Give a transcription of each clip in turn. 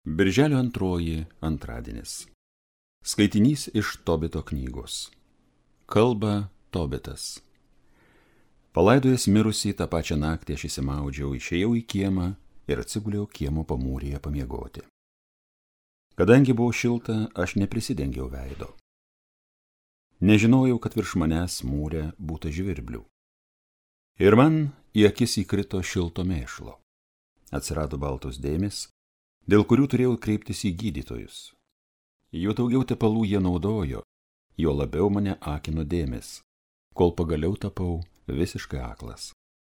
Birželio 2 antradienis. Skaitinys iš Tobito knygos. Kalba Tobitas. Palaidojęs mirusį tą pačią naktį aš įsimaudžiau, išėjau į kiemą ir atsiguliau kiemo pamūryje pamiegoti. Kadangi buvo šilta, aš neprisidengiau veido. Nežinojau, kad virš manęs mūre būta žvirblių. Ir man į akis įkrito šilto mėšlo. Atsirado baltos dėmės, dėl kurių turėjau kreiptis į gydytojus. Juo daugiau tepalų jie naudojo, juo labiau mane akino dėmės, kol pagaliau tapau visiškai aklas.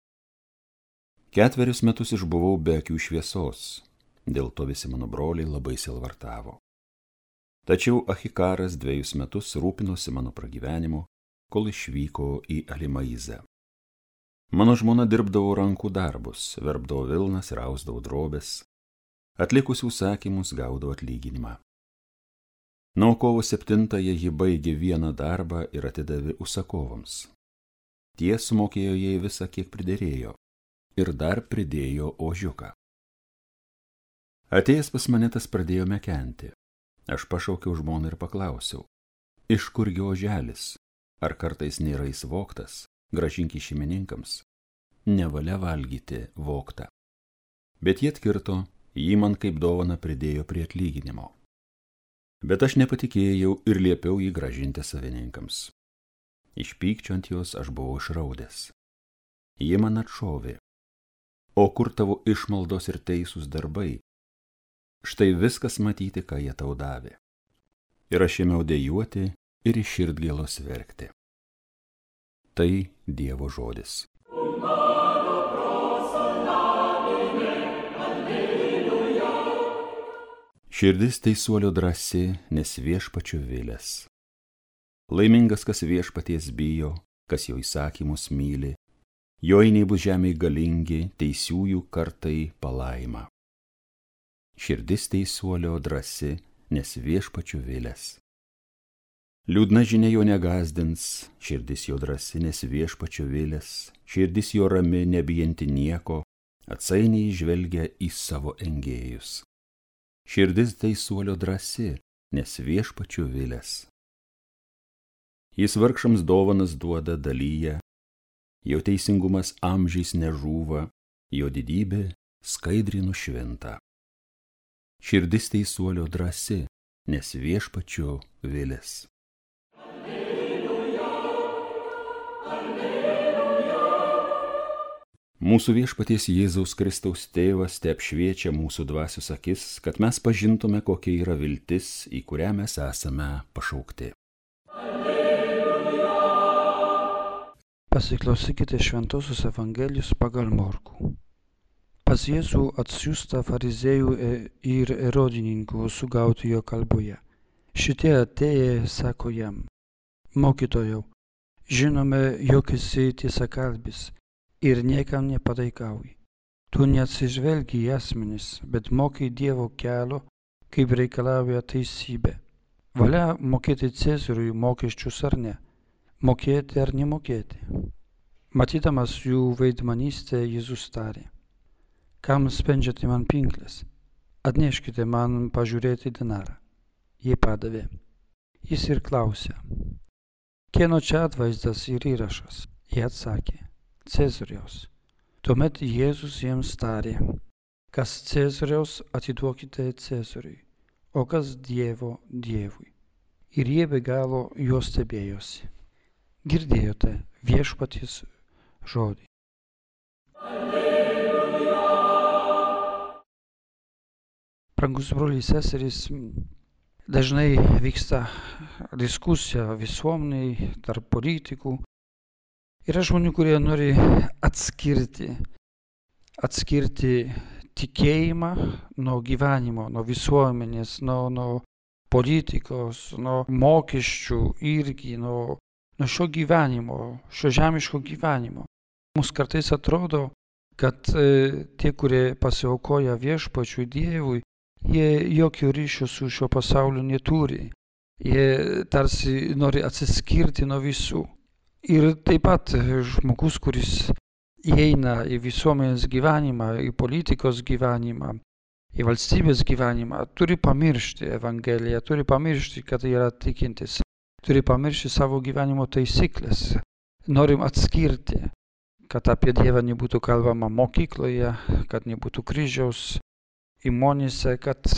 4 metus išbuvau be akių šviesos, dėl to visi mano broliai labai sielvartavo. Tačiau Achikaras 2 metus rūpinosi mano pragyvenimu, kol išvyko į Alimaizę. Mano žmona dirbdavo rankų darbus, verpdavo vilnas ir ausdavo drobės, atlikusi užsakymus gaudavo atlyginimą. Nuo kovo 7 ji baigė vieną darbą ir atidavė užsakovams. Tie sumokėjo jai visą, kiek priderėjo, ir dar pridėjo ožiuką. Atėjęs pas mane tas pradėjo mekenti. Aš pašaukiau žmoną ir paklausiau, iš kurgi oželis, ar kartais nėra jis vogtas, grąžink jį šeimininkams, nevalia valgyti vogtą. Bet jie atkirto, jį man kaip dovana pridėjo prie atlyginimo. Bet aš nepatikėjau ir liepiau jį grąžinti savininkams. Iš pykčio ant jos aš buvau išraudęs. Ji man atšovė, o kur tavo išmaldos ir teisūs darbai? Štai viskas matyti, ką jie tau davė. Ir aš ėmiau dejuoti ir iš širdgėlos verkti. Tai Dievo žodis. Širdis teisuolio drąsi, nes viešpačio vilės. Laimingas, kas viešpaties bijo, kas jo įsakymus myli, jo einiai bus žemėj galingi, teisiųjų kartai palaima. Širdis teisuolio drąsi, nes viešpačio vilės. Liūdna žinia jo negazdins, širdis jo drąsi, nes viešpačio vilės, širdis jo rami, nebijanti nieko, atsainiai žvelgia į savo engėjus. Širdis teisuolio drąsi, nes viešpačio vilės. Jis vargšams dovanas duoda, dalyja, jo teisingumas amžiais nežūva, jo didybė skaidriai nušvinta. Širdis teisuolio drąsi, nes viešpačio vilės. Alleluja, alleluja. Mūsų viešpaties Jėzaus Kristaus tėvas te apšviečia mūsų dvasios akis, kad mes pažintume, kokia yra viltis, į kurią mes esame pašaukti. Alleluja. Pasiklausykite Šventosios Evangelijos pagal Morkų. Pas Jėzų atsiųsta fariziejų ir erodininkų sugauti jo kalboje. Šitie atėję sako jam: Mokytojau, žinome, jog esi tiesakalbis ir niekam nepataikauji. Tu neatsižvelgi į asmenis, bet mokai Dievo kelio, kaip reikalauja teisybė. Valia mokėti Cezariui mokesčius ar ne, mokėti ar nemokėti. Matydamas jų veidmanystę, Jėzus tarė: Kam spendžiate man pinkles? Atneškite man pažiūrėti denarą. Jie padavė. Jis ir klausė: Kieno čia atvaizdas ir įrašas? Jie atsakė: Cezariaus. Tuomet Jėzus jiems tarė: Kas Cezariaus, atiduokite Cezariui, o kas Dievo Dievui. Ir jie be galo juo stebėjosi. Girdėjote viešpaties žodį. Brangus broliai seserys, dažnai vyksta diskusija visuomeniai, tarp politikų. Yra žmonių, kurie nori atskirti tikėjimą nuo gyvenimo, nuo visuomenės, nuo politikos, nuo mokesčių irgi, nuo šio gyvenimo, šio žemiško gyvenimo. Mums kartais atrodo, kad tie, kurie pasiaukoja viešpačiui Dievui, jie jokio ryšio su šio pasauliu neturi. Jie tarsi nori atsiskirti nuo visų. Ir taip pat žmogus, kuris įeina į visuomenės gyvenimą, į politikos gyvenimą, į valstybės gyvenimą, turi pamiršti Evangeliją, turi pamiršti, kad yra tikintis, turi pamiršti savo gyvenimo taisyklės. Norim atskirti, kad apie Dievą nebūtų kalbama mokykloje, kad nebūtų kryžiaus įmonėse,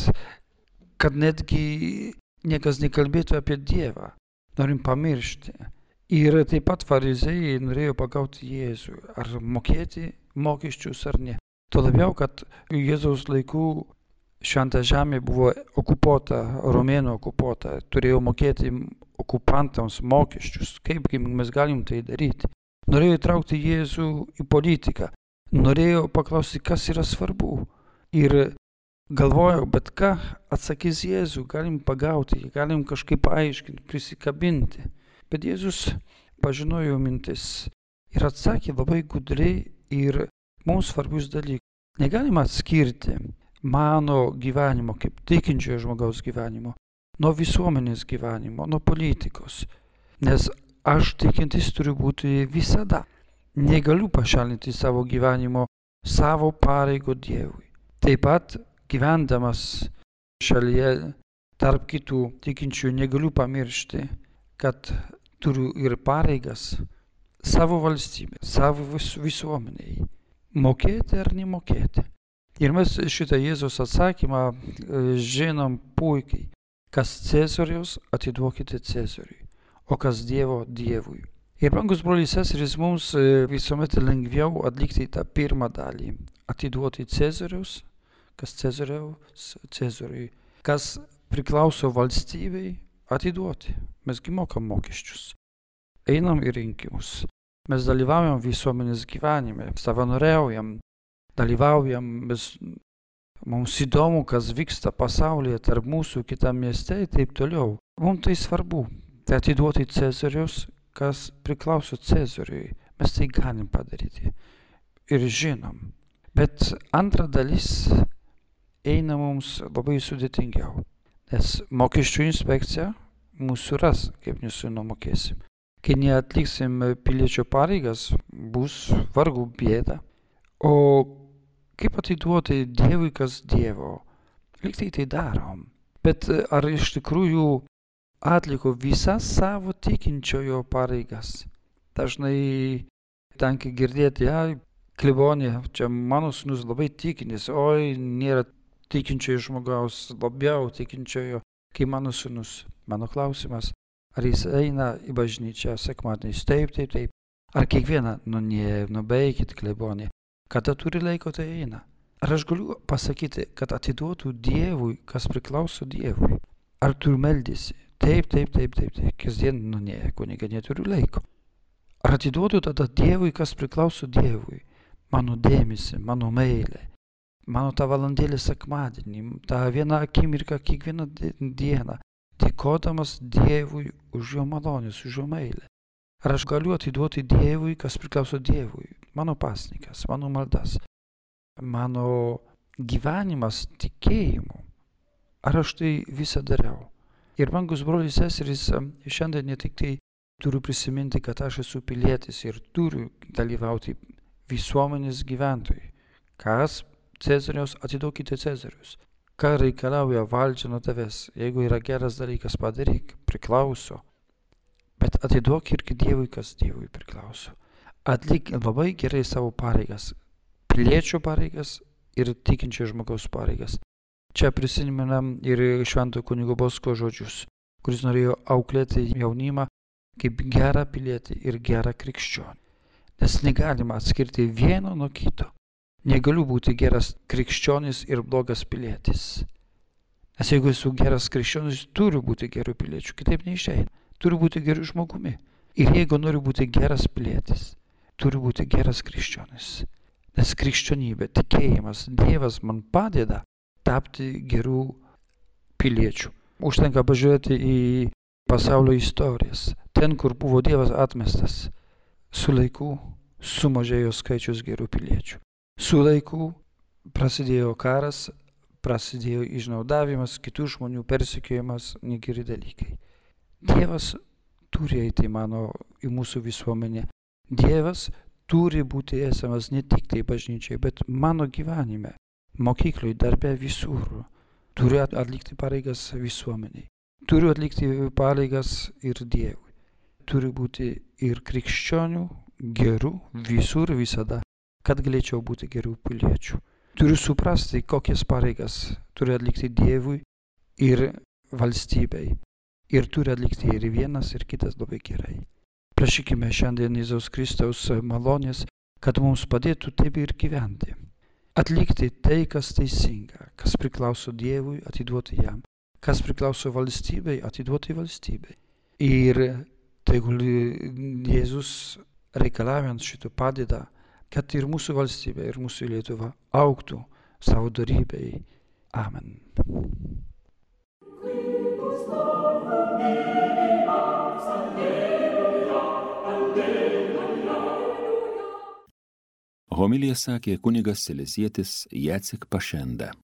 kad netgi niekas nekalbėtų apie Dievą. Norim pamiršti. Ir taip pat farizėjai norėjo pagauti Jėzų, ar mokėti mokesčius ar ne. Tuo labiau, kad Jėzaus laikų šventa žemė buvo okupuota, romėnų okupuota, turėjo mokėti okupantams mokesčius. Kaipgi mes galim tai daryti? Norėjo įtraukti Jėzų į politiką. Norėjo paklausti, kas yra svarbu. Ir galvojau, bet ką atsakys Jėzų, galim pagauti, galim kažkaip paaiškinti, prisikabinti. Bet Jėzus pažinojo mintis ir atsakė labai gudriai ir mums svarbius dalykus. Negalima atskirti mano gyvenimo, kaip tikinčiojo žmogaus gyvenimo, nuo visuomenės gyvenimo, nuo politikos. Nes aš tikintis turiu būti visada. Negaliu pašalinti savo gyvenimo, savo pareigo Dievui. Taip pat gyvendamas šalyje tarp kitų tikinčių negaliu pamiršti, kad turiu ir pareigas savo valstybė, savo visuomeniai. Mokėti ar nemokėti. Ir mes šitą Jėzaus atsakymą žinom puikiai. Kas Cezariaus, atiduokite Cezariui, o kas Dievo Dievui. Ir brangus broliai seserys, mums visuomet lengviau atlikti tą pirmą dalį. Atiduoti Cezariaus, kas Cezariaus, Cezariui. Kas priklauso valstybei, atiduoti. Mesgi mokam mokesčius. Einam į rinkimus. Mes dalyvaujam visuomenės gyvenime, savanoriaujam, dalyvaujam, mums įdomu, kas vyksta pasaulyje, tarp mūsų, kitam mieste ir taip toliau. Mums tai svarbu. Tai atiduoti Cezariaus, kas priklauso Cezariui. Mes tai galim padaryti. Ir žinom. Bet antra dalis eina mums labai sudėtingiau. Nes mokesčių inspekcija mūsų ras, kaip nesunomokėsim. Kai neatliksim piliečio pareigas, bus vargų bėda. O kaip atiduoti Dievui, kas Dievo? Liktai tai darom. Bet ar iš tikrųjų atliko visas savo tikinčiojo pareigas? Dažnai tenka girdėti, klebonė, čia mano sūnus labai tikinis, oi, nėra tikinčiojo žmogaus, labiau tikinčiojo, kaip mano sūnus. Mano klausimas. Ar jis eina į bažnyčią sekmadieniais? Taip. Ar kiekvieną? Nubeikit, klebonė. Kada turi laiko, tai eina. Ar aš galiu pasakyti, kad atiduotų Dievui, kas priklauso Dievui? Ar tu meldysi? Taip. Kasdien, kunige, neturiu laiko. Ar atiduotų tada Dievui, kas priklauso Dievui? Mano dėmesį, mano meilę, mano tą valandėlę sekmadienį, tą vieną akimirką kiekvieną dieną. Dėkodamas Dievui už jo malonės, už jo meilę. Ar aš galiu atiduoti Dievui, kas priklauso Dievui? Mano pasninkas, mano maldas, mano gyvenimas tikėjimu. Ar aš tai visą dariau? Ir brangus broliai seserys, šiandien ne tik tai turiu prisiminti, kad aš esu pilietis ir turiu dalyvauti visuomenės gyventojai. Kas Cezariaus, atiduokite Cezarius. Ką reikalauja valdžia nuo tavęs? Jeigu yra geras dalykas, padaryk, priklauso. Bet atiduok irgi Dievui, kas Dievui priklauso. Atlik labai gerai savo pareigas. Piliečio pareigas ir tikinčio žmogaus pareigas. Čia prisiminam ir švento kunigo Bosko žodžius, kuris norėjo auklėti jaunimą kaip gerą pilietį ir gerą krikščionį. Nes negalima atskirti vieno nuo kito. Negaliu būti geras krikščionis ir blogas pilietis. Nes jeigu esu geras krikščionis, turiu būti geru piliečiu, kitaip neišeina. Turiu būti geru žmogumi. Ir jeigu noriu būti geras pilietis, turiu būti geras krikščionis. Nes krikščionybė, tikėjimas, Dievas man padeda tapti gerų piliečių. Užtenka pažiūrėti į pasaulio istorijas. Ten, kur buvo Dievas atmestas, su laiku sumažėjo skaičius gerų piliečių. Su laiku prasidėjo karas, prasidėjo išnaudavimas, kitų žmonių persekiojimas, negeri dalykai. Dievas turi eiti į mūsų visuomenę. Dievas turi būti esamas ne tik tai bažnyčiai, bet mano gyvenime. mokykloj, darbe, visur. Turiu atlikti pareigas visuomeniai. Turiu atlikti pareigas ir Dievui. Turiu būti ir krikščionių, gerų, visur, visada, kad galėčiau būti gerų piliečių. Turiu suprasti, kokias pareigas turiu atlikti Dievui ir valstybei. Ir turi atlikti ir vienas, ir kitas labai gerai. Prašykime šiandien Jėzaus Kristaus malonės, kad mums padėtų taip ir gyventi. Atlikti tai, kas teisinga, kas priklauso Dievui, atiduoti jam, kas priklauso valstybei, atiduoti valstybei. Ir tegul Jėzus reikalaujant šito padeda, kad ir mūsų valstybė, ir mūsų Lietuva augtų savo dorybei. Amen. Homiliją sakė kunigas Salezietis Jacek Pašenda.